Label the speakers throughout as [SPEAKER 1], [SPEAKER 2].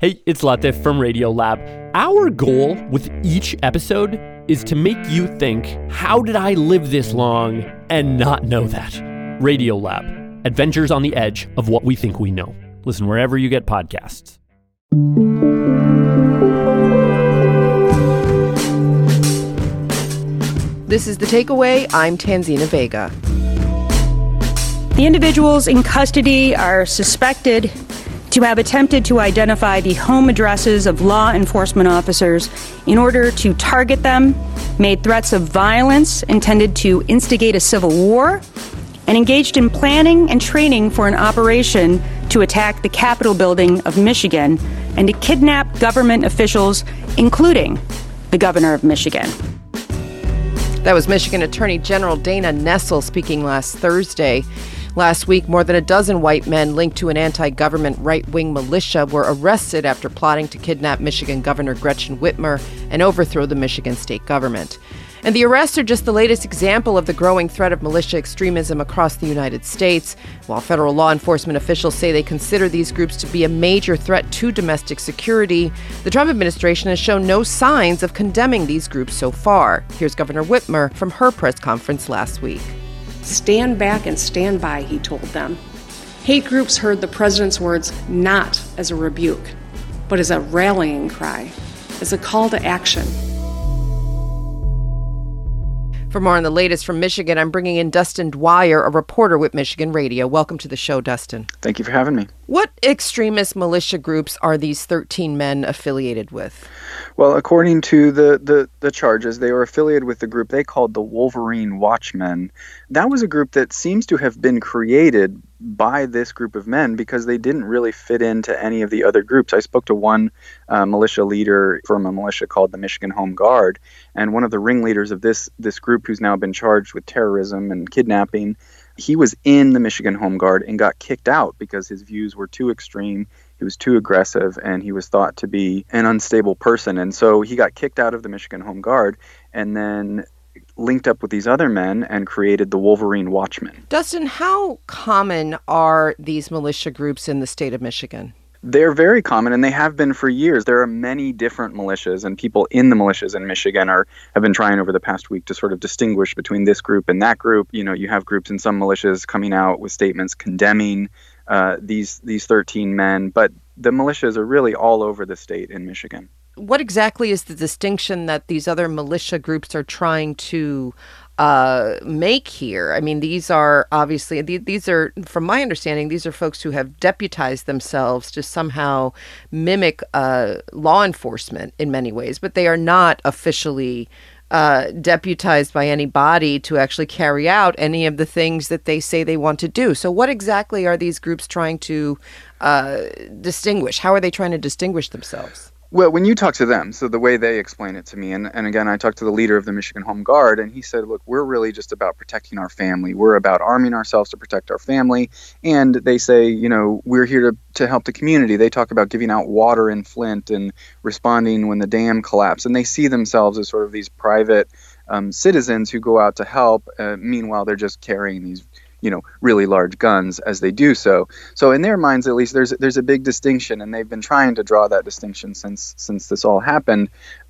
[SPEAKER 1] Hey, it's Latif from Radiolab. Our goal with each episode is to make you think, how did I live this long and not know that? Radiolab, adventures on the edge of what we think we know. Listen wherever you get podcasts.
[SPEAKER 2] This is The Takeaway. I'm Tanzina Vega.
[SPEAKER 3] The individuals in custody are suspected to have attempted to identify the home addresses of law enforcement officers in order to target them, made threats of violence intended to instigate a civil war, and engaged in planning and training for an operation to attack the Capitol building of Michigan and to kidnap government officials, including the governor of Michigan.
[SPEAKER 2] That was Michigan Attorney General Dana Nessel speaking last Thursday. Last week, more than a dozen white men linked to an anti-government right-wing militia were arrested after plotting to kidnap Michigan Governor Gretchen Whitmer and overthrow the Michigan state government. And the arrests are just the latest example of the growing threat of militia extremism across the United States. While federal law enforcement officials say they consider these groups to be a major threat to domestic security, the Trump administration has shown no signs of condemning these groups so far. Here's Governor Whitmer from her press conference last week.
[SPEAKER 4] Stand back and stand by, he told them. Hate groups heard the president's words not as a rebuke, but as a rallying cry, as a call to action.
[SPEAKER 2] For more on the latest from Michigan, I'm bringing in Dustin Dwyer, a reporter with Michigan Radio. Welcome to the show, Dustin.
[SPEAKER 5] Thank you for having me.
[SPEAKER 2] What extremist militia groups are these 13 men affiliated with?
[SPEAKER 5] Well, according to the charges, they were affiliated with the group they called the Wolverine Watchmen. That was a group that seems to have been created by this group of men because they didn't really fit into any of the other groups. I spoke to one militia leader from a militia called the Michigan Home Guard, and one of the ringleaders of this group who's now been charged with terrorism and kidnapping, he was in the Michigan Home Guard and got kicked out because his views were too extreme. He was too aggressive, and he was thought to be an unstable person. And so he got kicked out of the Michigan Home Guard and then linked up with these other men and created the Wolverine Watchmen.
[SPEAKER 2] Dustin, how common are these militia groups in the state of Michigan?
[SPEAKER 5] They're very common, and they have been for years. There are many different militias, and people in the militias in Michigan have been trying over the past week to sort of distinguish between this group and that group. You know, you have groups in some militias coming out with statements condemning these 13 men, but the militias are really all over the state in Michigan.
[SPEAKER 2] What exactly is the distinction that these other militia groups are trying to make here? I mean, these are obviously, these are, from my understanding, these are folks who have deputized themselves to somehow mimic law enforcement in many ways, but they are not officially deputized by any body to actually carry out any of the things that they say they want to do. So what exactly are these groups trying to distinguish? How are they trying to distinguish themselves?
[SPEAKER 5] Well, when you talk to them, so the way they explain it to me, and again, I talked to the leader of the Michigan Home Guard, and he said, look, we're really just about protecting our family. We're about arming ourselves to protect our family. And they say, you know, we're here to help the community. They talk about giving out water in Flint and responding when the dam collapsed. And they see themselves as sort of these private citizens who go out to help. Meanwhile, they're just carrying these really large guns as they do so. So in their minds, at least, there's a big distinction, and they've been trying to draw that distinction since this all happened.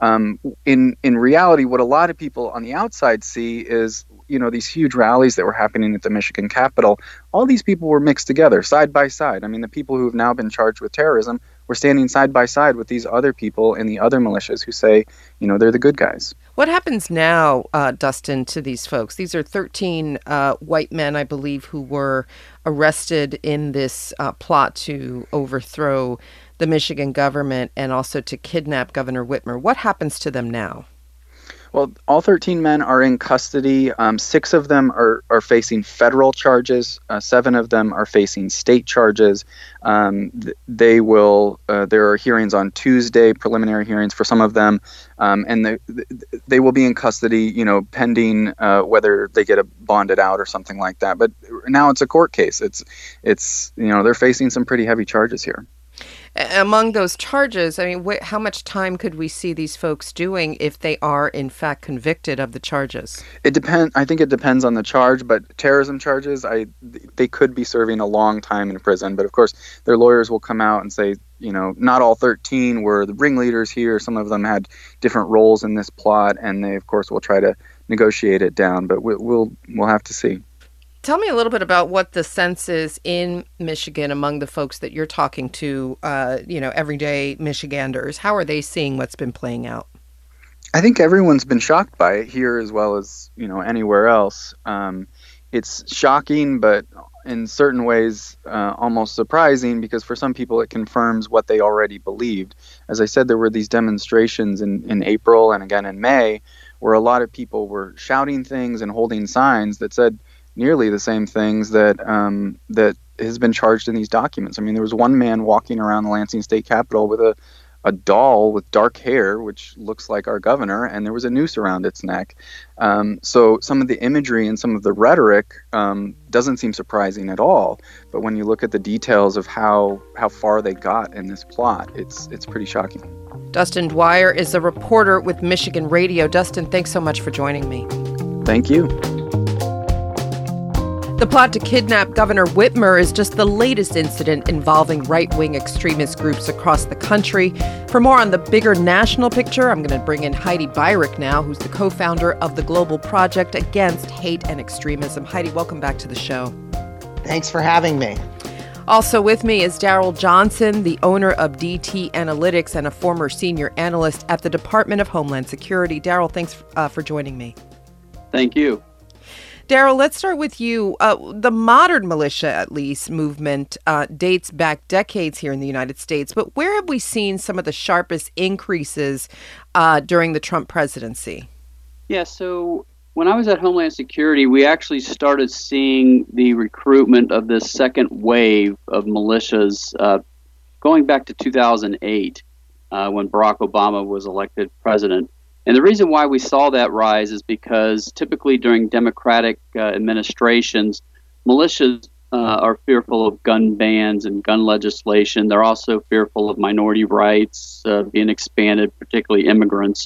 [SPEAKER 5] In reality, what a lot of people on the outside see is, these huge rallies that were happening at the Michigan Capitol. All these people were mixed together, side by side. I mean, the people who have now been charged with terrorism were standing side by side with these other people in the other militias who say, they're the good guys.
[SPEAKER 2] What happens now, Dustin, to these folks? These are 13 white men, I believe, who were arrested in this plot to overthrow the Michigan government and also to kidnap Governor Whitmer. What happens to them now?
[SPEAKER 5] Well, all 13 men are in custody. 6 of them are facing federal charges. 7 of them are facing state charges. There are hearings on Tuesday, preliminary hearings for some of them, and they will be in custody, pending whether they get bonded out or something like that. But now it's a court case. It's they're facing some pretty heavy charges here.
[SPEAKER 2] Among those charges, I mean, how much time could we see these folks doing if they are, in fact, convicted of the charges?
[SPEAKER 5] It depends. I think it depends on the charge, but terrorism charges, they could be serving a long time in prison. But of course, their lawyers will come out and say, not all 13 were the ringleaders here. Some of them had different roles in this plot, and they, of course, will try to negotiate it down. But we'll have to see.
[SPEAKER 2] Tell me a little bit about what the sense is in Michigan among the folks that you're talking to, everyday Michiganders. How are they seeing what's been playing out?
[SPEAKER 5] I think everyone's been shocked by it here as well as, anywhere else. It's shocking, but in certain ways almost surprising, because for some people it confirms what they already believed. As I said, there were these demonstrations in April and again in May where a lot of people were shouting things and holding signs that said nearly the same things that has been charged in these documents. I mean, there was one man walking around the Lansing State Capitol with a doll with dark hair, which looks like our governor, and there was a noose around its neck. So some of the imagery and some of the rhetoric doesn't seem surprising at all. But when you look at the details of how far they got in this plot, it's pretty shocking.
[SPEAKER 2] Dustin Dwyer is a reporter with Michigan Radio. Dustin, thanks so much for joining me.
[SPEAKER 5] Thank you.
[SPEAKER 2] The plot to kidnap Governor Whitmer is just the latest incident involving right-wing extremist groups across the country. For more on the bigger national picture, I'm going to bring in Heidi Beirich now, who's the co-founder of the Global Project Against Hate and Extremism. Heidi, welcome back to the show.
[SPEAKER 6] Thanks for having me.
[SPEAKER 2] Also with me is Daryl Johnson, the owner of DT Analytics and a former senior analyst at the Department of Homeland Security. Daryl, thanks for joining me.
[SPEAKER 7] Thank you.
[SPEAKER 2] Daryl, let's start with you. The modern militia, at least, movement dates back decades here in the United States. But where have we seen some of the sharpest increases during the Trump presidency?
[SPEAKER 7] Yeah, so when I was at Homeland Security, we actually started seeing the recruitment of this second wave of militias going back to 2008 when Barack Obama was elected president. And the reason why we saw that rise is because typically during Democratic administrations, militias are fearful of gun bans and gun legislation. They're also fearful of minority rights being expanded, particularly immigrants.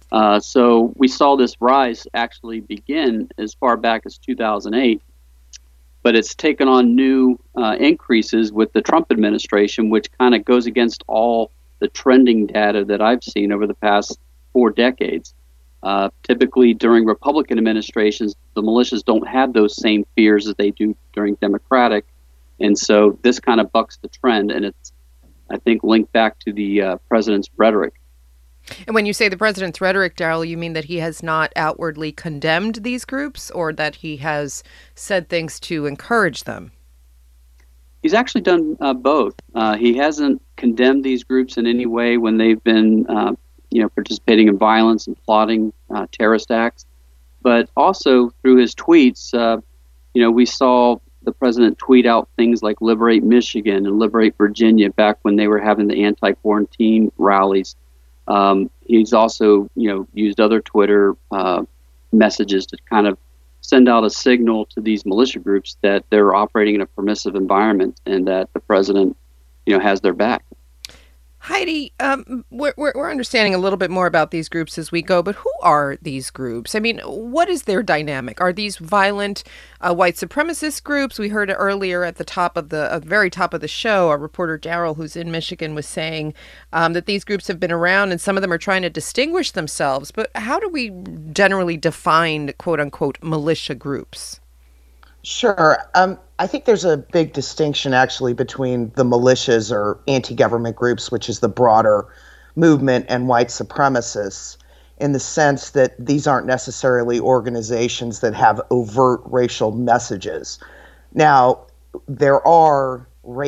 [SPEAKER 7] So we saw this rise actually begin as far back as 2008. But it's taken on new increases with the Trump administration, which kind of goes against all the trending data that I've seen over the past 4 decades. Typically during Republican administrations, the militias don't have those same fears as they do during Democratic. And so this kind of bucks the trend, and it's, I think, linked back to the president's rhetoric.
[SPEAKER 2] And when you say the president's rhetoric, Daryl, you mean that he has not outwardly condemned these groups, or that he has said things to encourage them?
[SPEAKER 7] He's actually done both. He hasn't condemned these groups in any way when they've been participating in violence and plotting terrorist acts. But also through his tweets, we saw the president tweet out things like Liberate Michigan and Liberate Virginia back when they were having the anti-quarantine rallies. He's also, used other Twitter messages to kind of send out a signal to these militia groups that they're operating in a permissive environment and that the president, has their back.
[SPEAKER 2] Heidi, we're understanding a little bit more about these groups as we go, but who are these groups? I mean, what is their dynamic? Are these violent white supremacist groups? We heard earlier at the very top of the show, our reporter Daryl, who's in Michigan, was saying that these groups have been around and some of them are trying to distinguish themselves. But how do we generally define, quote unquote, militia groups?
[SPEAKER 6] Sure. I think there's a big distinction actually between the militias or anti-government groups, which is the broader movement, and white supremacists, in the sense that these aren't necessarily organizations that have overt racial messages. Now, there are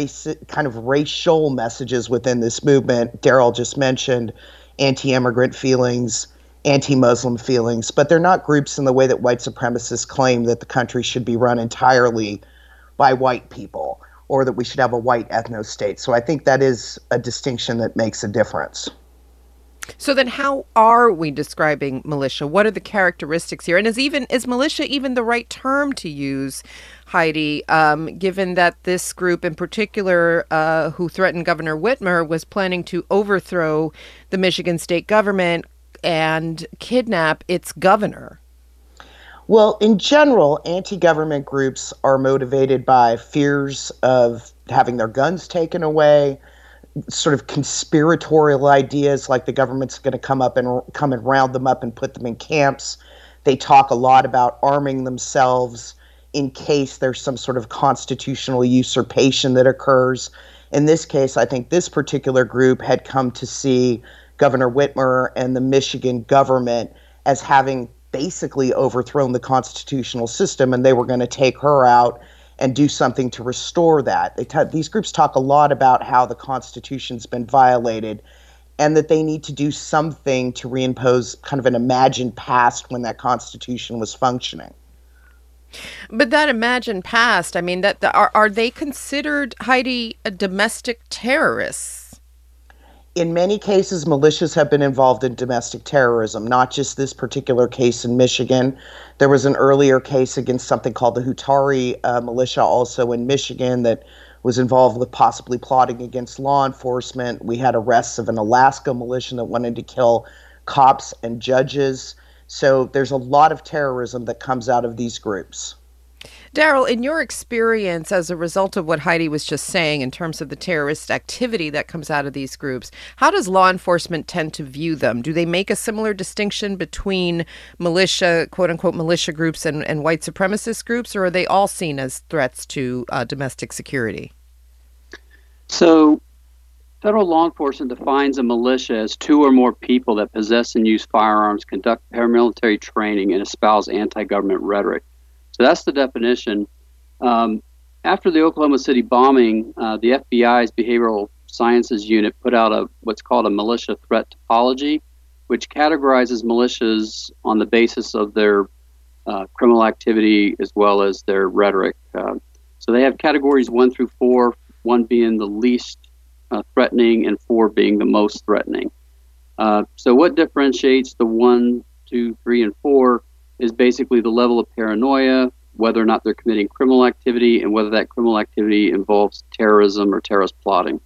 [SPEAKER 6] racial messages within this movement. Daryl just mentioned anti-immigrant feelings, anti-Muslim feelings, but they're not groups in the way that white supremacists claim that the country should be run entirely by white people or that we should have a white ethno-state. So I think that is a distinction that makes a difference.
[SPEAKER 2] So then how are we describing militia? What are the characteristics here? And is militia even the right term to use, Heidi, given that this group in particular who threatened Governor Whitmer was planning to overthrow the Michigan state government and kidnap its governor?
[SPEAKER 6] Well, in general, anti-government groups are motivated by fears of having their guns taken away, sort of conspiratorial ideas, like the government's going to come and round them up and put them in camps. They talk a lot about arming themselves in case there's some sort of constitutional usurpation that occurs. In this case, I think this particular group had come to see Governor Whitmer and the Michigan government as having basically overthrown the constitutional system, and they were going to take her out and do something to restore that. These groups talk a lot about how the Constitution's been violated and that they need to do something to reimpose kind of an imagined past when that Constitution was functioning.
[SPEAKER 2] But that imagined past, I mean, are they considered, Heidi, domestic terrorists?
[SPEAKER 6] In many cases, militias have been involved in domestic terrorism, not just this particular case in Michigan. There was an earlier case against something called the Hutari militia, also in Michigan, that was involved with possibly plotting against law enforcement. We had arrests of an Alaska militia that wanted to kill cops and judges. So there's a lot of terrorism that comes out of these groups.
[SPEAKER 2] Daryl, in your experience as a result of what Heidi was just saying in terms of the terrorist activity that comes out of these groups, how does law enforcement tend to view them? Do they make a similar distinction between militia, quote unquote, militia groups and white supremacist groups, or are they all seen as threats to domestic security?
[SPEAKER 7] So federal law enforcement defines a militia as two or more people that possess and use firearms, conduct paramilitary training, and espouse anti-government rhetoric. So that's the definition. After the Oklahoma City bombing, the FBI's Behavioral Sciences Unit put out what's called a militia threat topology, which categorizes militias on the basis of their criminal activity as well as their rhetoric. So they have categories 1 through 4, 1 being the least threatening and 4 being the most threatening. So what differentiates the 1, 2, 3, and 4 is basically the level of paranoia, whether or not they're committing criminal activity, and whether that criminal activity involves terrorism or terrorist plotting.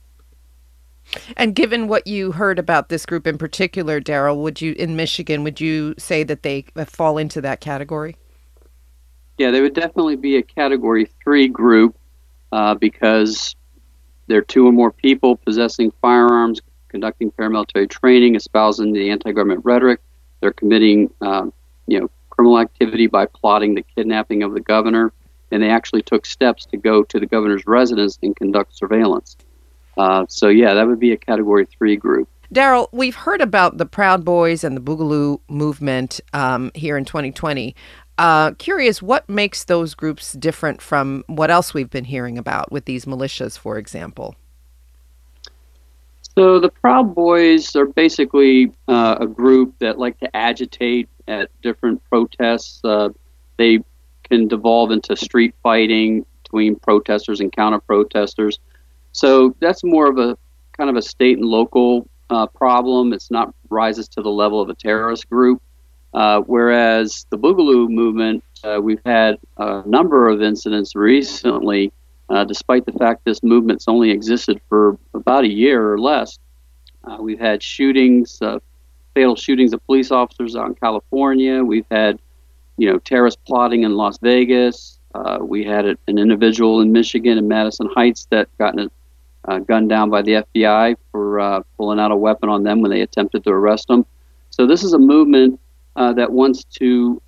[SPEAKER 2] And given what you heard about this group in particular, Daryl, in Michigan, would you say that they fall into that category?
[SPEAKER 7] Yeah, they would definitely be a Category 3 group because they're 2 or more people possessing firearms, conducting paramilitary training, espousing the anti-government rhetoric. They're committing, criminal activity by plotting the kidnapping of the governor, and they actually took steps to go to the governor's residence and conduct surveillance. That would be a Category 3 group.
[SPEAKER 2] Daryl, we've heard about the Proud Boys and the Boogaloo movement here in 2020. Curious, what makes those groups different from what else we've been hearing about with these militias, for example?
[SPEAKER 7] So the Proud Boys are basically a group that like to agitate at different protests. They can devolve into street fighting between protesters and counter-protesters. So that's more of a kind of a state and local problem. It's not rises to the level of a terrorist group. Whereas the Boogaloo movement, we've had a number of incidents recently, despite the fact this movement's only existed for about a year or less. We've had shootings, fatal shootings of police officers out in California. We've had, terrorist plotting in Las Vegas. We had an individual in Michigan in Madison Heights that got gunned down by the FBI for pulling out a weapon on them when they attempted to arrest him. So this is a movement that wants to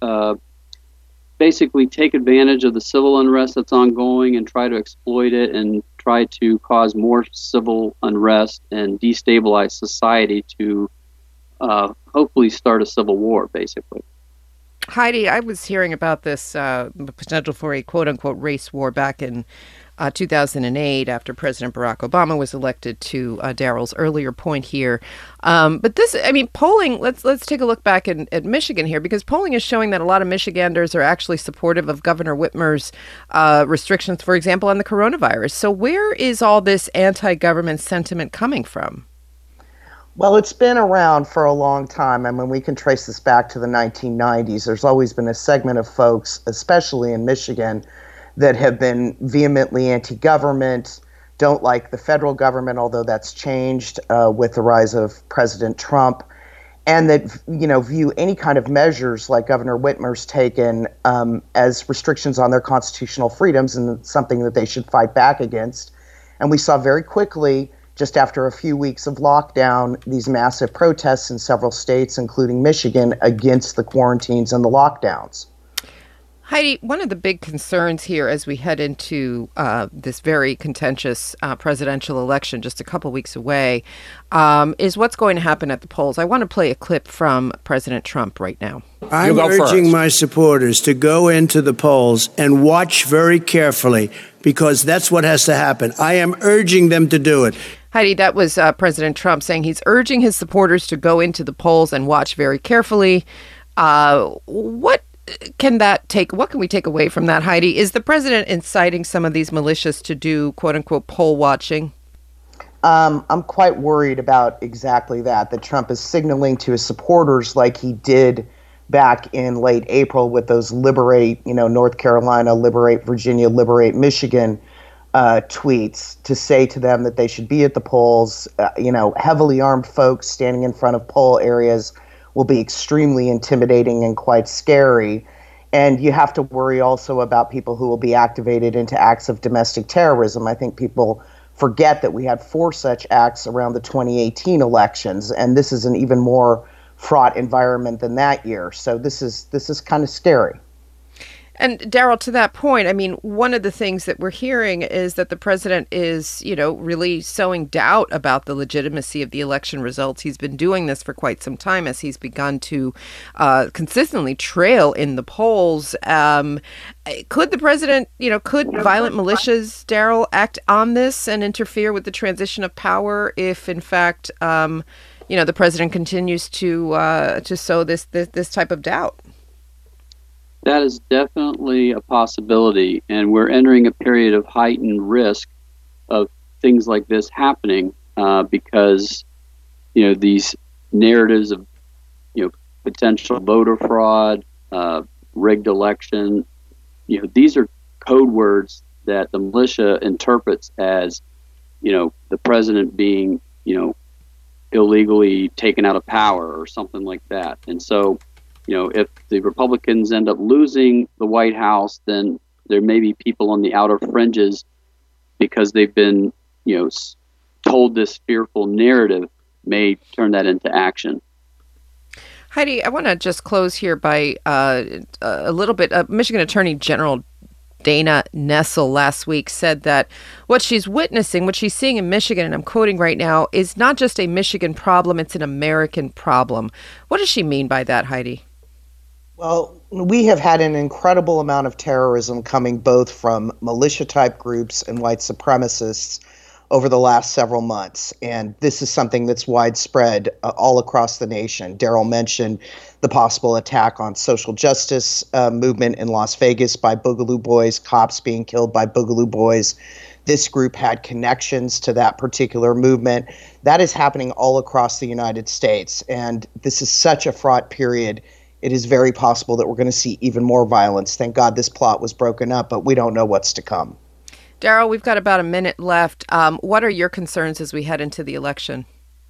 [SPEAKER 7] basically take advantage of the civil unrest that's ongoing and try to exploit it and try to cause more civil unrest and destabilize society to hopefully start a civil war, basically.
[SPEAKER 2] Heidi, I was hearing about this potential for a quote-unquote race war back in 2008 after President Barack Obama was elected, to Daryl's earlier point here. But this, polling, let's take a look back at Michigan here, because polling is showing that a lot of Michiganders are actually supportive of Governor Whitmer's restrictions, for example, on the coronavirus. So where is all this anti-government sentiment coming from?
[SPEAKER 6] Well, it's been around for a long time. I mean, we can trace this back to the 1990s. There's always been a segment of folks, especially in Michigan, that have been vehemently anti-government, don't like the federal government, although that's changed with the rise of President Trump, and that, view any kind of measures like Governor Whitmer's taken as restrictions on their constitutional freedoms and something that they should fight back against. And we saw very quickly, just after a few weeks of lockdown, these massive protests in several states, including Michigan, against the quarantines and the lockdowns.
[SPEAKER 2] Heidi, one of the big concerns here as we head into this very contentious presidential election just a couple weeks away is what's going to happen at the polls. I want to play a clip from President Trump right now.
[SPEAKER 8] I'm urging my supporters to go into the polls and watch very carefully, because that's what has to happen. I am urging them to do it.
[SPEAKER 2] Heidi, that was President Trump saying he's urging his supporters to go into the polls and watch very carefully. What can we take away from that, Heidi? Is the president inciting some of these militias to do quote unquote poll watching?
[SPEAKER 6] I'm quite worried about exactly that Trump is signaling to his supporters, like he did back in late April with those liberate, North Carolina, liberate Virginia, liberate Michigan tweets, to say to them that they should be at the polls. Heavily armed folks standing in front of poll areas will be extremely intimidating and quite scary. And you have to worry also about people who will be activated into acts of domestic terrorism. I think people forget that we had 4 such acts around the 2018 elections, and this is an even more fraught environment than that year. So this is kind of scary.
[SPEAKER 2] And Daryl, to that point, I mean, one of the things that we're hearing is that the president is, really sowing doubt about the legitimacy of the election results. He's been doing this for quite some time as he's begun to consistently trail in the polls. Could the president, could violent militias, Daryl, act on this and interfere with the transition of power if, in fact, the president continues to sow this type of doubt?
[SPEAKER 7] That is definitely a possibility, and we're entering a period of heightened risk of things like this happening because, these narratives of, potential voter fraud, rigged election, these are code words that the militia interprets as, the president being, illegally taken out of power or something like that. And so, if the Republicans end up losing the White House, then there may be people on the outer fringes, because they've been, told this fearful narrative, may turn that into action.
[SPEAKER 2] Heidi, I want to just close here by a little bit. Michigan Attorney General Dana Nessel last week said that what she's witnessing, what she's seeing in Michigan, and I'm quoting right now, is not just a Michigan problem, it's an American problem. What does she mean by that, Heidi?
[SPEAKER 6] Well, we have had an incredible amount of terrorism coming both from militia-type groups and white supremacists over the last several months, and this is something that's widespread all across the nation. Daryl mentioned the possible attack on social justice movement in Las Vegas by Boogaloo Boys, cops being killed by Boogaloo Boys. This group had connections to that particular movement. That is happening all across the United States, and this is such a fraught period. It is very possible that we're going to see even more violence. Thank God this plot was broken up, but we don't know what's to come.
[SPEAKER 2] Daryl, we've got about a minute left. What are your concerns as we head into the election?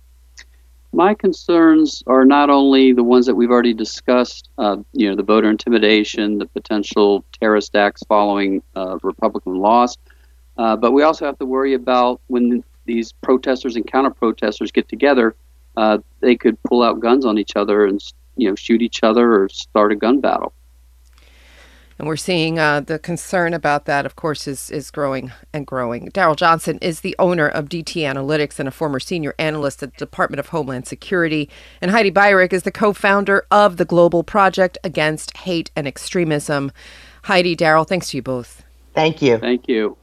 [SPEAKER 7] My concerns are not only the ones that we've already discussed, the voter intimidation, the potential terrorist acts following Republican loss, but we also have to worry about when these protesters and counter-protesters get together, they could pull out guns on each other and shoot each other or start a gun battle.
[SPEAKER 2] And we're seeing the concern about that, of course, is growing and growing. Daryl Johnson is the owner of DT Analytics and a former senior analyst at the Department of Homeland Security. And Heidi Beirich is the co-founder of the Global Project Against Hate and Extremism. Heidi, Daryl, thanks to you both.
[SPEAKER 6] Thank you.
[SPEAKER 7] Thank you.